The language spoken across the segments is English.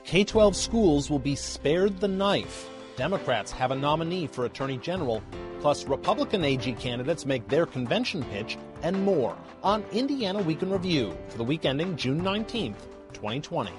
K-12 schools will be spared the knife. Democrats have a nominee for Attorney General, plus Republican AG candidates make their convention pitch, and more on Indiana Week in Review for the week ending June 19th, 2020.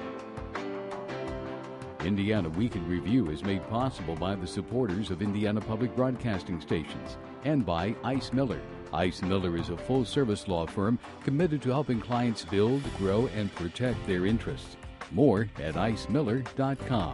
Indiana Week in Review is made possible by the supporters of Indiana Public Broadcasting Stations and by Ice Miller. Ice Miller is a full-service law firm committed to helping clients build, grow, and protect their interests. More at icemiller.com.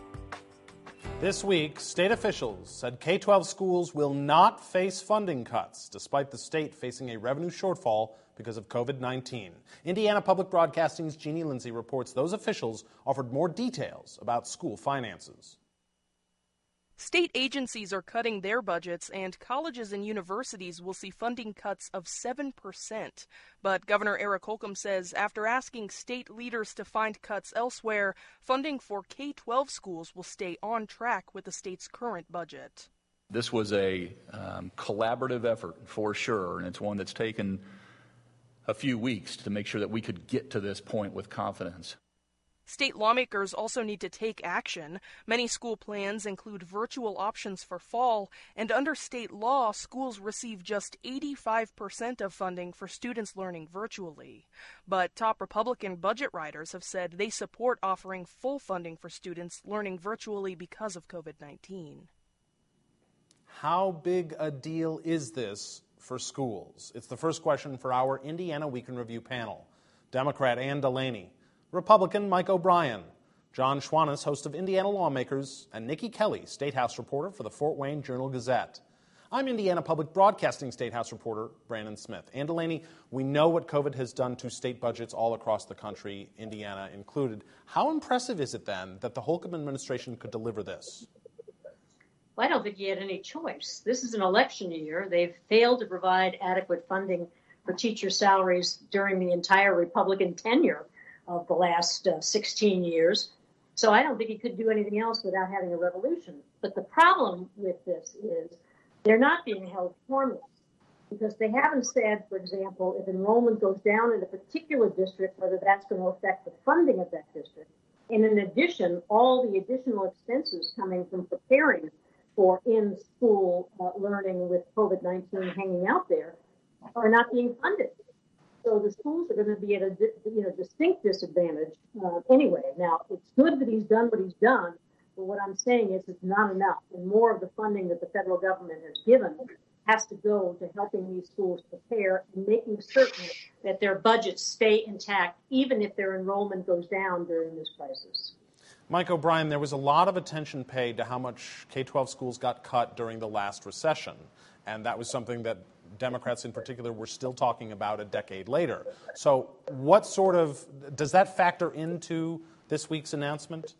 This week, state officials said K-12 schools will not face funding cuts, despite the state facing a revenue shortfall because of COVID-19. Indiana Public Broadcasting's Jeannie Lindsay reports those officials offered more details about school finances. State agencies are cutting their budgets, and colleges and universities will see funding cuts of 7%. But Governor Eric Holcomb says after asking state leaders to find cuts elsewhere, funding for K-12 schools will stay on track with the state's current budget. This was a collaborative effort for sure, and it's one that's taken a few weeks to make sure that we could get to this point with confidence. State lawmakers also need to take action. Many school plans include virtual options for fall, and under state law, schools receive just 85% of funding for students learning virtually. But top Republican budget writers have said they support offering full funding for students learning virtually because of COVID-19. How big a deal is this for schools? It's the first question for our Indiana Week in Review panel. Democrat Ann Delaney, Republican Mike O'Brien, John Schwannis, host of Indiana Lawmakers, and Nikki Kelly, State House reporter for the Fort Wayne Journal-Gazette. I'm Indiana Public Broadcasting State House reporter Brandon Smith. Ann Delaney, we know what COVID has done to state budgets all across the country, Indiana included. How impressive is it then that the Holcomb administration could deliver this? Well, I don't think he had any choice. This is an election year. They've failed to provide adequate funding for teacher salaries during the entire Republican tenure of the last 16 years. So I don't think he could do anything else without having a revolution. But the problem with this is they're not being held harmless because they haven't said, for example, if enrollment goes down in a particular district, whether that's going to affect the funding of that district. And in addition, all the additional expenses coming from preparing for in-school learning with COVID-19 hanging out there are not being funded. So the schools are going to be at a distinct disadvantage anyway. Now, it's good that he's done what he's done, but what I'm saying is it's not enough. And more of the funding that the federal government has given has to go to helping these schools prepare and making certain that their budgets stay intact, even if their enrollment goes down during this crisis. Mike O'Brien, there was a lot of attention paid to how much K-12 schools got cut during the last recession, and that was something that Democrats in particular were still talking about a decade later. So what sort of, does that factor into this week's announcement?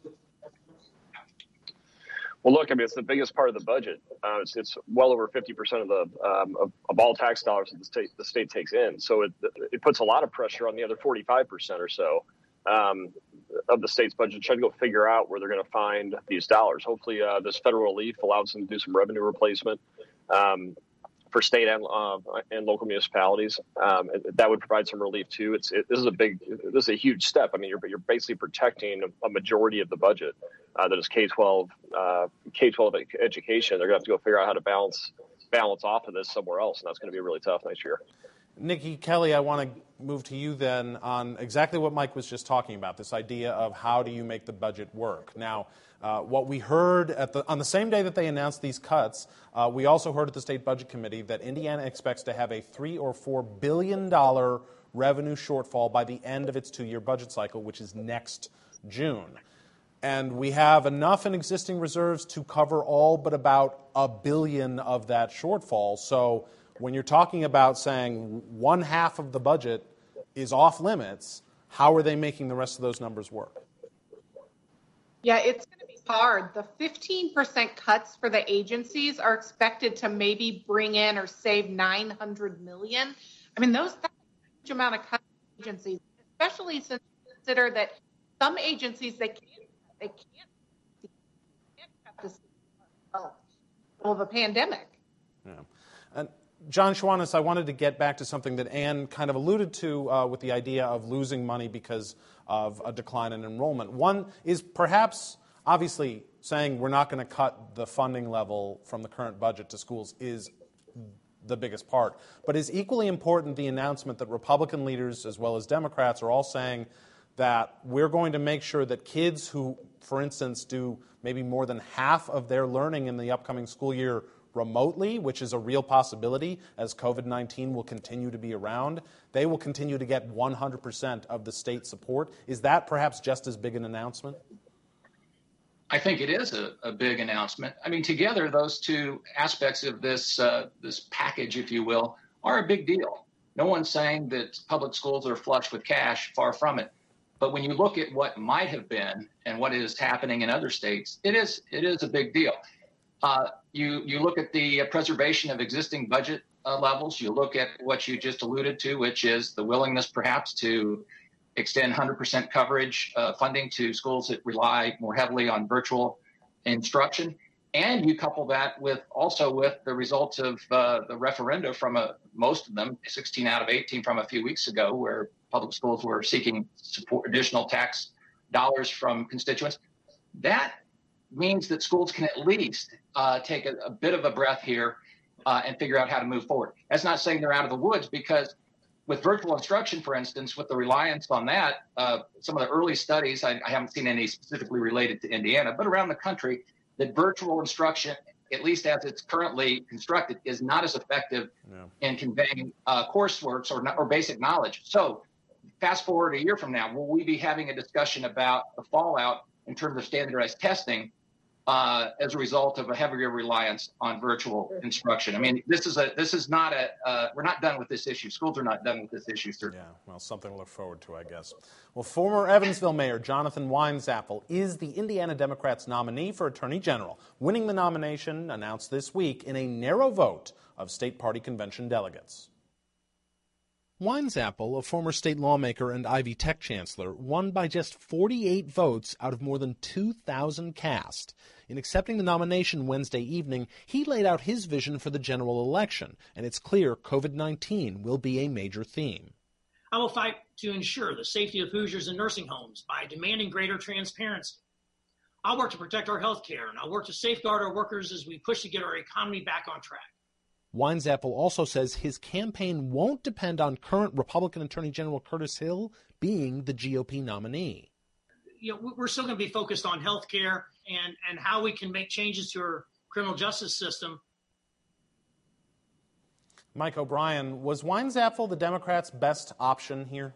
Well, look, I mean, it's the biggest part of the budget. It's well over 50% of all tax dollars that the state takes in. So it puts a lot of pressure on the other 45% or so of the state's budget, trying to go figure out where they're going to find these dollars. Hopefully, this federal relief allows them to do some revenue replacement for state and local municipalities. That would provide some relief too. This is a huge step. I mean, you're basically protecting a majority of the budget that is K-12 education. They're going to have to go figure out how to balance off of this somewhere else, and that's going to be really tough next year. Nikki Kelly, I want to move to you then on exactly what Mike was just talking about, this idea of how do you make the budget work. Now, what we heard on the same day that they announced these cuts, we also heard at the State Budget Committee that Indiana expects to have a $3 or $4 billion revenue shortfall by the end of its two-year budget cycle, which is next June. And we have enough in existing reserves to cover all but about $1 billion of that shortfall. So when you're talking about saying one half of the budget is off limits, how are they making the rest of those numbers work? Yeah, it's going to be hard. The 15% cuts for the agencies are expected to maybe bring in or save $900 million. I mean, that's a huge amount of cuts for agencies, especially since you consider that some agencies they can't cut this of a pandemic. Yeah. And John Schwantes, I wanted to get back to something that Ann kind of alluded to with the idea of losing money because of a decline in enrollment. One is perhaps, obviously, saying we're not going to cut the funding level from the current budget to schools is the biggest part. But is equally important the announcement that Republican leaders as well as Democrats are all saying that we're going to make sure that kids who, for instance, do maybe more than half of their learning in the upcoming school year remotely, which is a real possibility as COVID-19 will continue to be around, they will continue to get 100% of the state support. Is that perhaps just as big an announcement? I think it is a big announcement. I mean, together, those two aspects of this package, if you will, are a big deal. No one's saying that public schools are flush with cash, far from it. But when you look at what might have been and what is happening in other states, it is a big deal. You look at the preservation of existing budget levels. You look at what you just alluded to, which is the willingness perhaps to extend 100% coverage funding to schools that rely more heavily on virtual instruction. And you couple that with the results of the referenda from most of them, 16 out of 18 from a few weeks ago, where public schools were seeking support, additional tax dollars from constituents. That means that schools can at least take a bit of a breath here and figure out how to move forward. That's not saying they're out of the woods, because with virtual instruction, for instance, with the reliance on that, some of the early studies, I haven't seen any specifically related to Indiana, but around the country, that virtual instruction, at least as it's currently constructed, is not as effective in conveying coursework or basic knowledge. So fast forward a year from now, will we be having a discussion about the fallout in terms of standardized testing as a result of a heavier reliance on virtual instruction? I mean, this is not we're not done with this issue. Schools are not done with this issue, certainly. Yeah, well, something to look forward to, I guess. Well, former Evansville Mayor Jonathan Weinzapfel is the Indiana Democrats' nominee for Attorney General, winning the nomination announced this week in a narrow vote of state party convention delegates. Weinzapfel, a former state lawmaker and Ivy Tech chancellor, won by just 48 votes out of more than 2,000 cast. In accepting the nomination Wednesday evening, he laid out his vision for the general election, and it's clear COVID-19 will be a major theme. I will fight to ensure the safety of Hoosiers in nursing homes by demanding greater transparency. I'll work to protect our health care, and I'll work to safeguard our workers as we push to get our economy back on track. Weinzapfel also says his campaign won't depend on current Republican Attorney General Curtis Hill being the GOP nominee. We're still going to be focused on health care and how we can make changes to our criminal justice system. Mike O'Brien, was Weinzapfel the Democrats' best option here?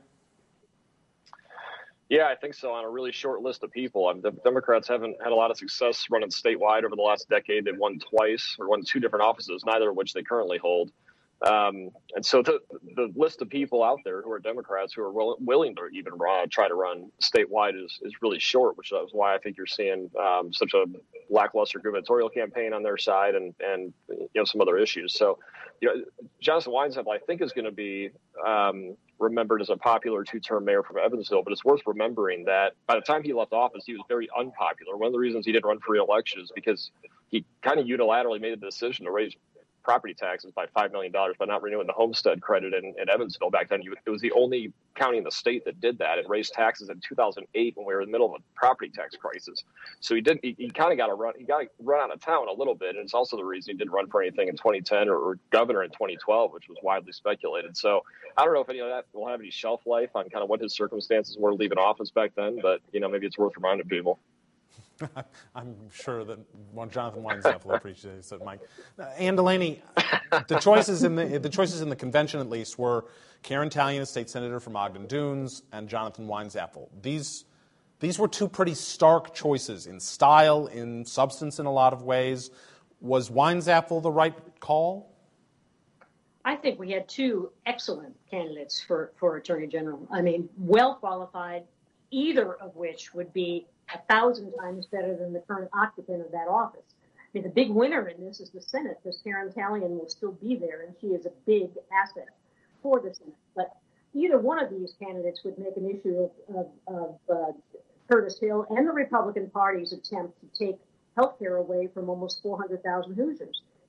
Yeah, I think so, on a really short list of people. The Democrats haven't had a lot of success running statewide over the last decade. They've won twice, or won two different offices, neither of which they currently hold. And so the list of people out there who are Democrats who are willing to even try to run statewide is really short, which is why I think you're seeing such a lackluster gubernatorial campaign on their side and some other issues. So, Jonathan Weinzapfel, I think, is going to be remembered as a popular two-term mayor from Evansville, but it's worth remembering that by the time he left office, he was very unpopular. One of the reasons he didn't run for re-election is because he kind of unilaterally made the decision to raise property taxes by $5 million by not renewing the homestead credit in Evansville. Back then, it was the only county in the state that did that and raised taxes in 2008 when we were in the middle of a property tax crisis. So he kind of got to run out of town a little bit. And it's also the reason he didn't run for anything in 2010 or governor in 2012, which was widely speculated. So I don't know if any of that will have any shelf life on kind of what his circumstances were leaving office back then, but maybe it's worth reminding people. I'm sure that Jonathan Weinzapfel appreciates it, Mike. Ann Delaney, the choices in the convention, at least, were Karen Tallian, a state senator from Ogden Dunes, and Jonathan Weinzapfel. These were two pretty stark choices in style, in substance, in a lot of ways. Was Weinzapfel the right call? I think we had two excellent candidates for Attorney General. I mean, well qualified, either of which would be 1,000 times better than the current occupant of that office. I mean, the big winner in this is the Senate, because Karen Tallian will still be there, and she is a big asset for the Senate. But either one of these candidates would make an issue of Curtis Hill and the Republican Party's attempt to take health care away from almost 400,000 Hoosiers.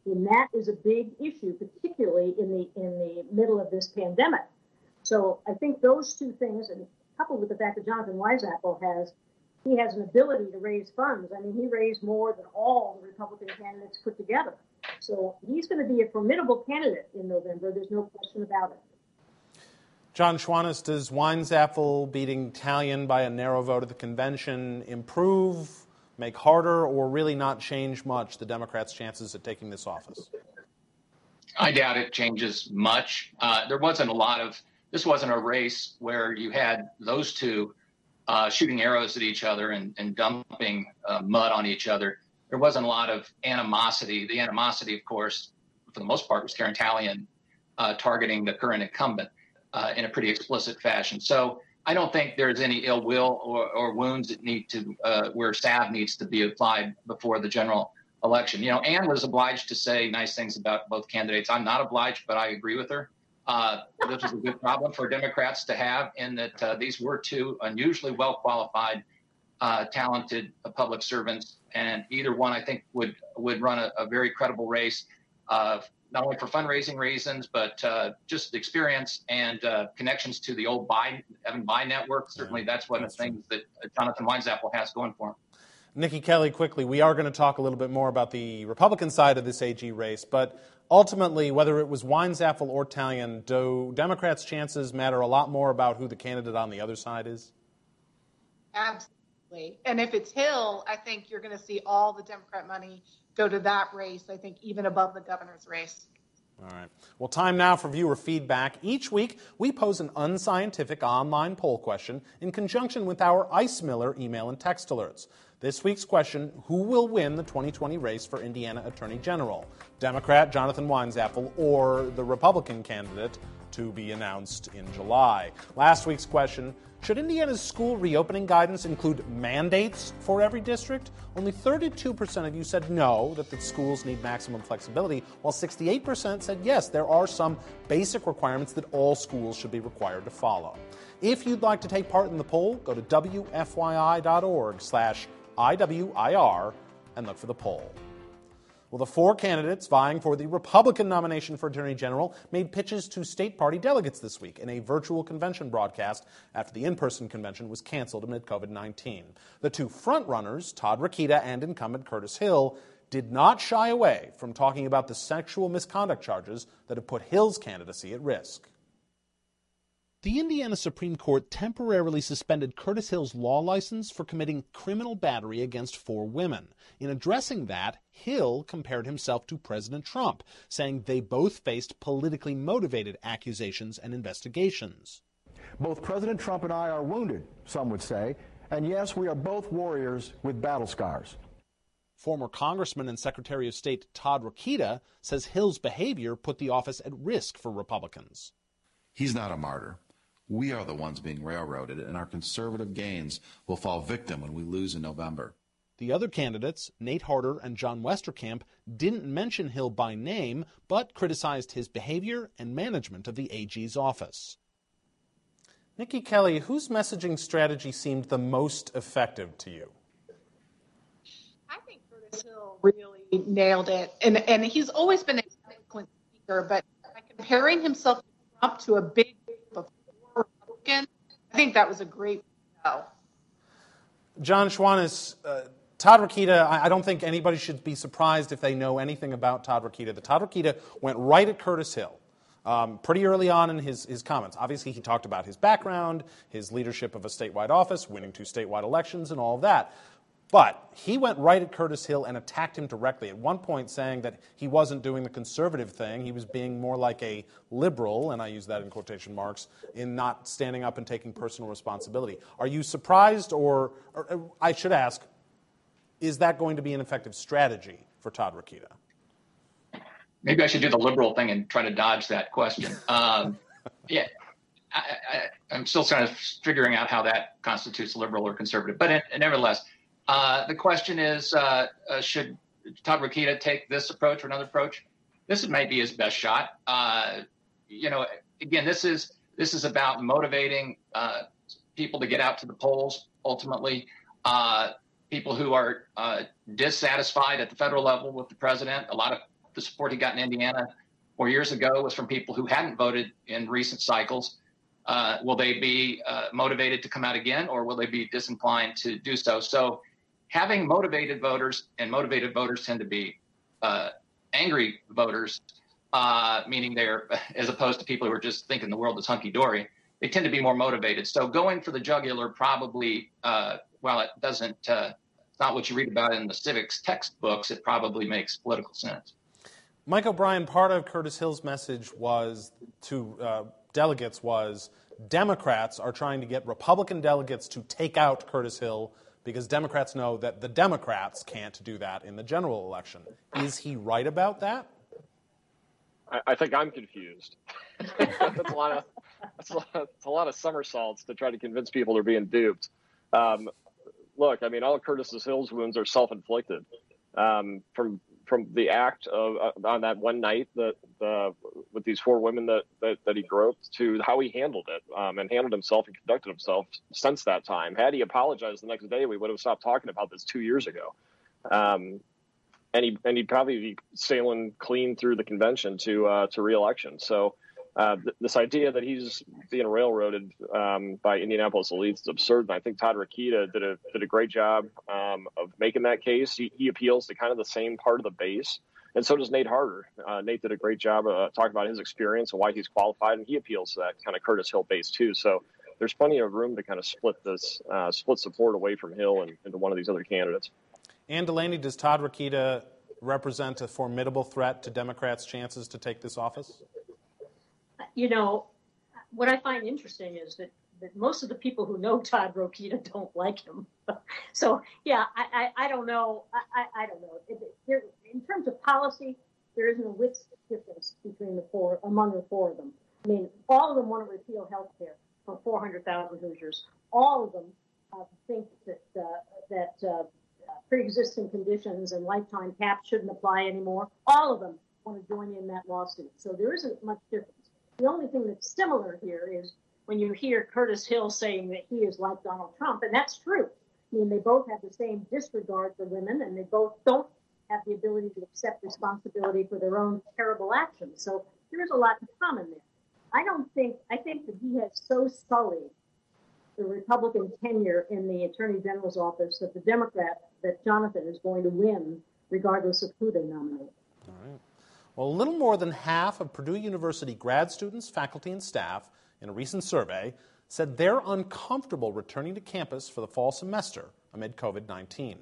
And that is a big issue, particularly in the middle of this pandemic. So I think those two things, and coupled with the fact that Jonathan Weisapfel has an ability to raise funds. I mean, he raised more than all the Republican candidates put together. So he's going to be a formidable candidate in November. There's no question about it. John Schwantes, does Weisapfel beating Talion by a narrow vote at the convention improve, make harder, or really not change much the Democrats' chances at taking this office? I doubt it changes much. This wasn't a race where you had those two shooting arrows at each other and dumping mud on each other. There wasn't a lot of animosity. The animosity, of course, for the most part, was Karen Talion targeting the current incumbent in a pretty explicit fashion. So I don't think there's any ill will or wounds that need to where salve needs to be applied before the general election. You know, Ann was obliged to say nice things about both candidates. I'm not obliged, but I agree with her. This was a good problem for Democrats to have, in that these were two unusually well-qualified, talented public servants, and either one, I think, would run a very credible race, not only for fundraising reasons, but just experience and connections to the old Evan Bayh network. Certainly, that's one of the things that Jonathan Weisapfel has going for him. Nikki Kelly, quickly, we are going to talk a little bit more about the Republican side of this AG race, but ultimately, whether it was Weisapfel or Talion, do Democrats' chances matter a lot more about who the candidate on the other side is? Absolutely. And if it's Hill, I think you're going to see all the Democrat money go to that race, I think even above the governor's race. All right. Well, time now for viewer feedback. Each week, we pose an unscientific online poll question in conjunction with our Ice Miller email and text alerts. This week's question: who will win the 2020 race for Indiana Attorney General? Democrat Jonathan Weisapfel or the Republican candidate to be announced in July? Last week's question: should Indiana's school reopening guidance include mandates for every district? Only 32% of you said no, that the schools need maximum flexibility, while 68% said yes, there are some basic requirements that all schools should be required to follow. If you'd like to take part in the poll, go to WFYI.org/IWIR and look for the poll. Well, the four candidates vying for the Republican nomination for Attorney General made pitches to state party delegates this week in a virtual convention broadcast after the in-person convention was canceled amid COVID-19. The two frontrunners, Todd Rokita and incumbent Curtis Hill, did not shy away from talking about the sexual misconduct charges that have put Hill's candidacy at risk. The Indiana Supreme Court temporarily suspended Curtis Hill's law license for committing criminal battery against 4 women. In addressing that, Hill compared himself to President Trump, saying they both faced politically motivated accusations and investigations. Both President Trump and I are wounded, some would say, and yes, we are both warriors with battle scars. Former Congressman and Secretary of State Todd Rokita says Hill's behavior put the office at risk for Republicans. He's not a martyr. We are the ones being railroaded, and our conservative gains will fall victim when we lose in November. The other candidates, Nate Harder and John Westerkamp, didn't mention Hill by name, but criticized his behavior and management of the AG's office. Nikki Kelly, whose messaging strategy seemed the most effective to you? I think Curtis Hill really nailed it. And he's always been an excellent speaker, but by comparing himself to Trump to a big group of Republicans, I think that was a great show. John Schwantes, Todd Rokita, I don't think anybody should be surprised if they know anything about Todd Rokita. The Todd Rokita went right at Curtis Hill pretty early on in his comments. Obviously, he talked about his background, his leadership of a statewide office, winning 2 statewide elections, and all of that. But he went right at Curtis Hill and attacked him directly, at one point saying that he wasn't doing the conservative thing. He was being more like a liberal, and I use that in quotation marks, in not standing up and taking personal responsibility. Are you surprised, or I should ask, is that going to be an effective strategy for Todd Rokita? Maybe I should do the liberal thing and try to dodge that question. I'm still kind of figuring out how that constitutes liberal or conservative. But nevertheless, the question is, should Todd Rokita take this approach or another approach? This might be his best shot. Again, this is about motivating people to get out to the polls. Ultimately, people who are dissatisfied at the federal level with the president. A lot of the support he got in Indiana 4 years ago was from people who hadn't voted in recent cycles. Will they be motivated to come out again, or will they be disinclined to do so? So having motivated voters, and motivated voters tend to be angry voters, meaning they're, as opposed to people who are just thinking the world is hunky-dory, they tend to be more motivated. So going for the jugular probably, while it doesn't, it's not what you read about in the civics textbooks, it probably makes political sense. Mike O'Brien, part of Curtis Hill's message was to delegates was Democrats are trying to get Republican delegates to take out Curtis Hill because Democrats know that the Democrats can't do that in the general election. Is he right about that? I think I'm confused. That's a lot of somersaults to try to convince people they're being duped. Look, I mean, all of Curtis Hill's wounds are self-inflicted. From the act of on that one night that with these four women that he groped, to how he handled it and handled himself and conducted himself since that time. Had he apologized the next day, we would have stopped talking about this 2 years ago. And he'd probably be sailing clean through the convention to re-election. So this idea that he's being railroaded by Indianapolis elites is absurd. And I think Todd Rokita did a great job of making that case. He appeals to kind of the same part of the base, and so does Nate Harder. Nate did a great job talking about his experience and why he's qualified, and he appeals to that kind of Curtis Hill base too. So there's plenty of room to kind of split support away from Hill and into one of these other candidates. Ann Delaney, does Todd Rokita represent a formidable threat to Democrats' chances to take this office? You know, what I find interesting is that most of the people who know Todd Rokita don't like him. So, yeah, I don't know. I don't know. In terms of policy, there isn't a whit difference among the four of them. I mean, all of them want to repeal health care for 400,000 Hoosiers. All of them think that pre-existing conditions and lifetime caps shouldn't apply anymore. All of them want to join in that lawsuit. So there isn't much difference. The only thing that's similar here is when you hear Curtis Hill saying that he is like Donald Trump, and that's true. I mean, they both have the same disregard for women, and they both don't have the ability to accept responsibility for their own terrible actions. So there is a lot in common there. I think that he has so sullied the Republican tenure in the Attorney General's office that Jonathan is going to win regardless of who they nominate. All right. Well, a little more than half of Purdue University grad students, faculty, and staff in a recent survey said they're uncomfortable returning to campus for the fall semester amid COVID-19.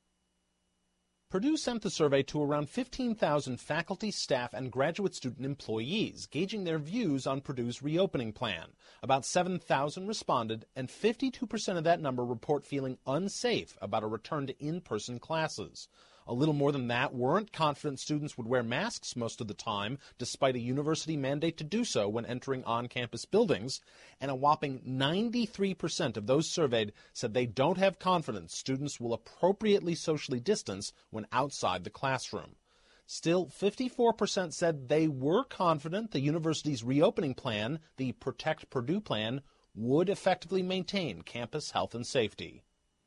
Purdue sent the survey to around 15,000 faculty, staff, and graduate student employees, gauging their views on Purdue's reopening plan. About 7,000 responded, and 52% of that number report feeling unsafe about a return to in-person classes. A little more than that weren't confident students would wear masks most of the time, despite a university mandate to do so when entering on-campus buildings. And a whopping 93% of those surveyed said they don't have confidence students will appropriately socially distance when outside the classroom. Still, 54% said they were confident the university's reopening plan, the Protect Purdue plan, would effectively maintain campus health and safety.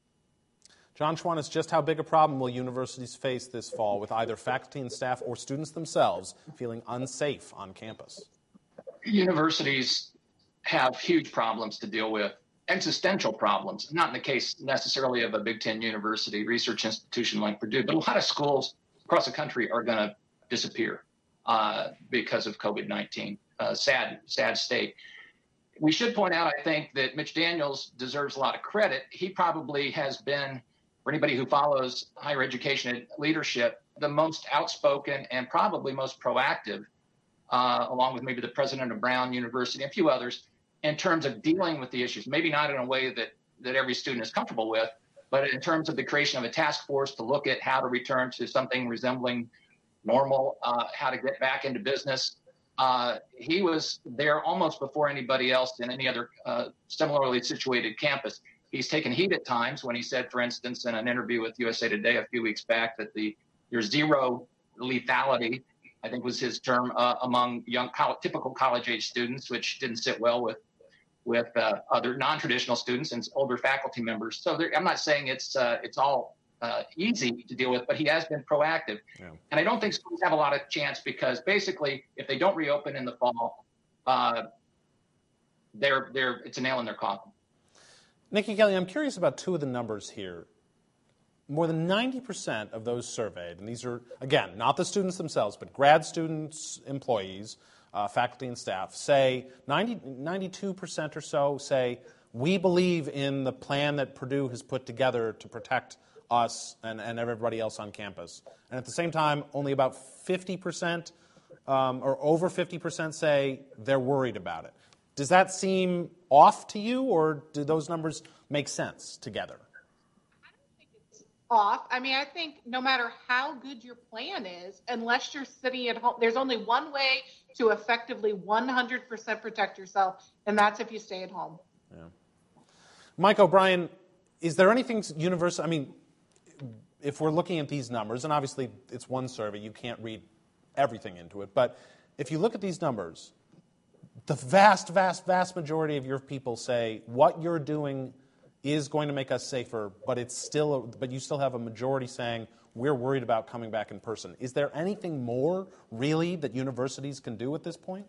John Schwanitz, just how big a problem will universities face this fall with either faculty and staff or students themselves feeling unsafe on campus? Universities have huge problems to deal with, existential problems, not in the case necessarily of a Big Ten university research institution like Purdue, but a lot of schools across the country are going to disappear because of COVID-19. Sad state. We should point out, I think, that Mitch Daniels deserves a lot of credit. He probably has been, for anybody who follows higher education leadership, the most outspoken and probably most proactive, along with maybe the president of Brown University and a few others, in terms of dealing with the issues. Maybe not in a way that every student is comfortable with, but in terms of the creation of a task force to look at how to return to something resembling normal, how to get back into business. He was there almost before anybody else in any other similarly situated campus. He's taken heat at times when he said, for instance, in an interview with USA Today a few weeks back, that there's zero lethality, I think was his term, among young typical college-age students, which didn't sit well with other non-traditional students and older faculty members. So I'm not saying it's all easy to deal with, but he has been proactive. Yeah. And I don't think schools have a lot of chance because basically if they don't reopen in the fall, it's a nail in their coffin. Nikki Kelly, I'm curious about two of the numbers here. More than 90% of those surveyed, and these are, again, not the students themselves, but grad students, employees, faculty and staff, say 92% or so say, we believe in the plan that Purdue has put together to protect us and everybody else on campus. And at the same time, only about 50% or over 50% say they're worried about it. Does that seem off to you, or do those numbers make sense together? I don't think it's off. I mean, I think no matter how good your plan is, unless you're sitting at home, there's only one way to effectively 100% protect yourself, and that's if you stay at home. Yeah. Mike O'Brien, is there anything universal? I mean, if we're looking at these numbers, and obviously it's one survey, you can't read everything into it, but if you look at these numbers, the vast, vast, vast majority of your people say what you're doing is going to make us safer, but you still have a majority saying we're worried about coming back in person. Is there anything more, really, that universities can do at this point?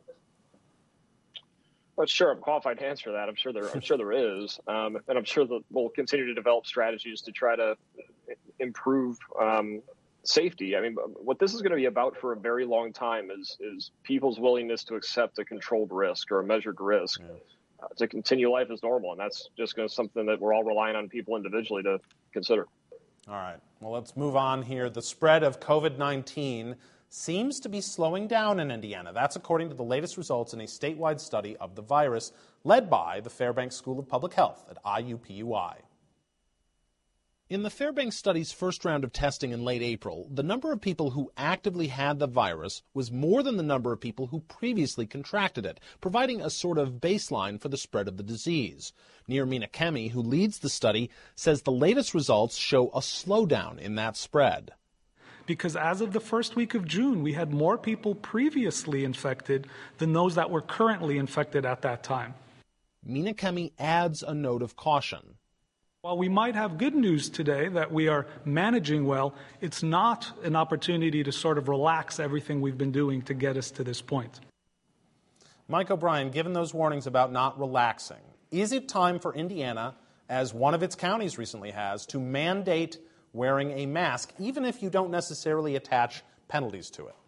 Well, sure, I'm qualified to answer that. I'm sure there is, and I'm sure that we'll continue to develop strategies to try to improve safety. I mean, what this is going to be about for a very long time is people's willingness to accept a controlled risk or a measured risk to continue life as normal, and that's just going to something that we're all relying on people individually to consider. All right. Well, let's move on here. The spread of COVID-19 seems to be slowing down in Indiana. That's according to the latest results in a statewide study of the virus led by the Fairbanks School of Public Health at IUPUI. In the Fairbanks study's first round of testing in late April, the number of people who actively had the virus was more than the number of people who previously contracted it, providing a sort of baseline for the spread of the disease. Nirmina Kemi, who leads the study, says the latest results show a slowdown in that spread. Because as of the first week of June, we had more people previously infected than those that were currently infected at that time. Mina Kemi adds a note of caution. While we might have good news today that we are managing well, it's not an opportunity to sort of relax everything we've been doing to get us to this point. Mike O'Brien, given those warnings about not relaxing, is it time for Indiana, as one of its counties recently has, to mandate wearing a mask, even if you don't necessarily attach penalties to it?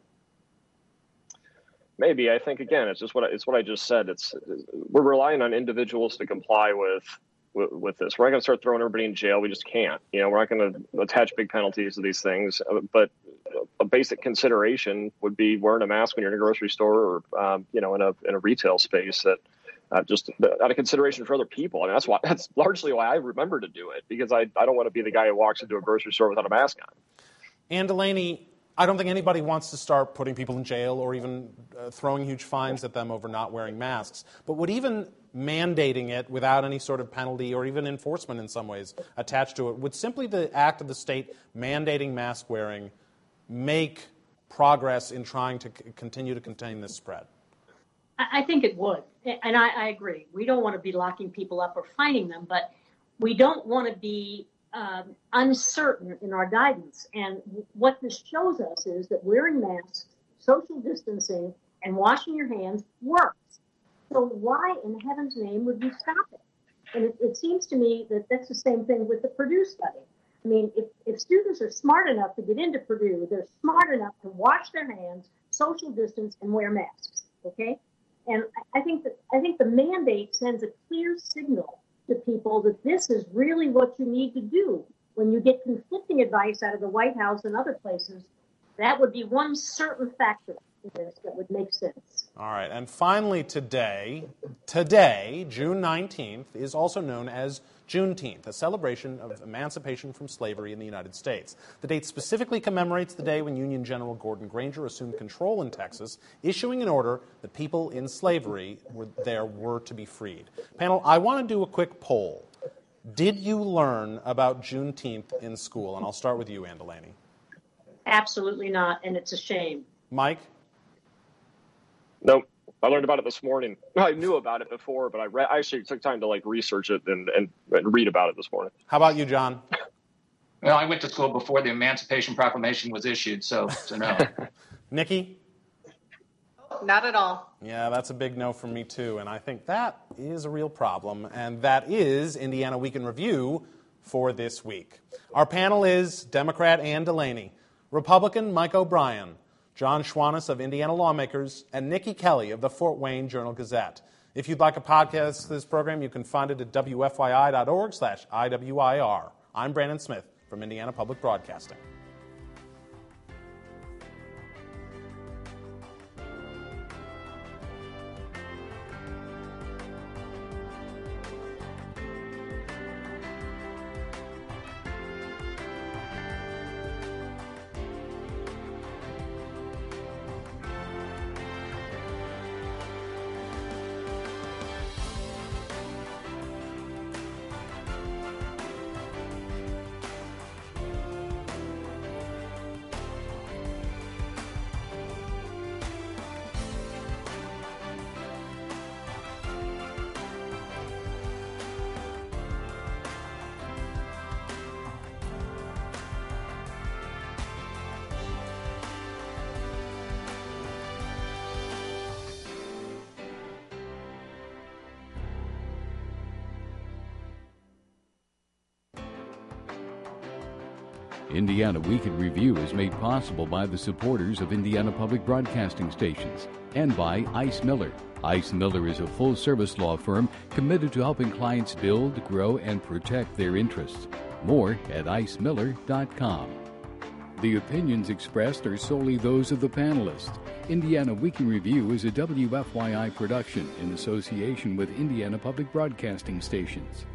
Maybe. I think, again, it's what I just said. We're relying on individuals to comply with this. We're not going to start throwing everybody in jail. We just can't. We're not going to attach big penalties to these things. But a basic consideration would be wearing a mask when you're in a grocery store or, in a retail space. That just out of consideration for other people. I mean, that's largely why I remember to do it, because I don't want to be the guy who walks into a grocery store without a mask on. Ann Delaney, I don't think anybody wants to start putting people in jail or even throwing huge fines at them over not wearing masks. But would even mandating it without any sort of penalty or even enforcement in some ways attached to it, would simply the act of the state mandating mask wearing make progress in trying to continue to contain this spread? I think it would. And I agree. We don't want to be locking people up or fining them, but we don't want to be uncertain in our guidance. And what this shows us is that wearing masks, social distancing, and washing your hands works. So why in heaven's name would we stop it? And it seems to me that that's the same thing with the Purdue study. I mean, if students are smart enough to get into Purdue, they're smart enough to wash their hands, social distance, and wear masks, okay? And I think the mandate sends a clear signal to people that this is really what you need to do. When you get conflicting advice out of the White House and other places, that would be one certain factor in this that would make sense. All right. And finally today, June 19th, is also known as Juneteenth, a celebration of emancipation from slavery in the United States. The date specifically commemorates the day when Union General Gordon Granger assumed control in Texas, issuing an order that people in slavery were to be freed. Panel, I want to do a quick poll. Did you learn about Juneteenth in school? And I'll start with you, Ann Delaney. Absolutely not, and it's a shame. Mike? Nope. I learned about it this morning. I knew about it before, but I actually took time to research it and read about it this morning. How about you, John? Well, I went to school before the Emancipation Proclamation was issued, so no. Nikki? Not at all. Yeah, that's a big no from me, too. And I think that is a real problem. And that is Indiana Week in Review for this week. Our panel is Democrat Ann Delaney, Republican Mike O'Brien, John Schwannis of Indiana Lawmakers, and Nikki Kelly of the Fort Wayne Journal-Gazette. If you'd like a podcast of this program, you can find it at wfyi.org/IWIR. I'm Brandon Smith from Indiana Public Broadcasting. Indiana Week in Review is made possible by the supporters of Indiana Public Broadcasting Stations and by Ice Miller. Ice Miller is a full-service law firm committed to helping clients build, grow, and protect their interests. More at icemiller.com. The opinions expressed are solely those of the panelists. Indiana Week in Review is a WFYI production in association with Indiana Public Broadcasting Stations.